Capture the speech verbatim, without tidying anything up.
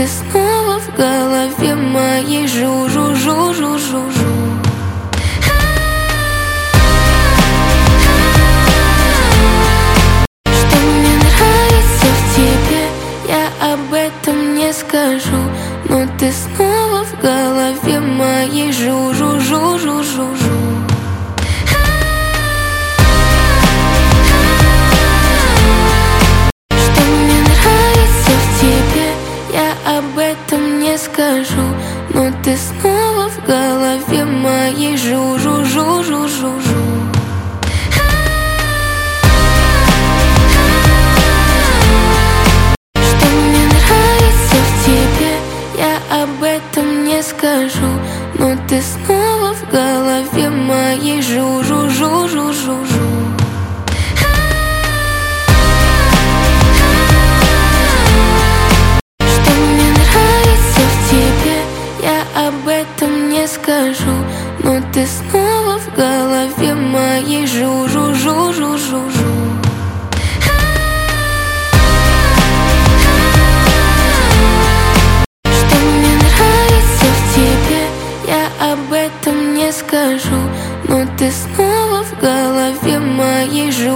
снова в голове моей жу-жу-жу-жу-жу-жу. Что мне нравится в тебе, я об этом не скажу, но ты снова в голове моей жу-жу-жу-жу-жу-жу. Что мне нравится в тебе, я об этом не скажу, но ты снова в голове моей жу-жу-жу-жу-жу-жу. Что мне нравится в тебе, я об этом не скажу, но ты снова в голове моей жу-жу-жу-жу-жу-жу. Что мне нравится в тебе, я об этом не скажу, но ты снова в голове моей жу-жу-жу-жу-жу-жу. Что мне нравится в тебе, я об этом не скажу, но ты снова в голове моей жу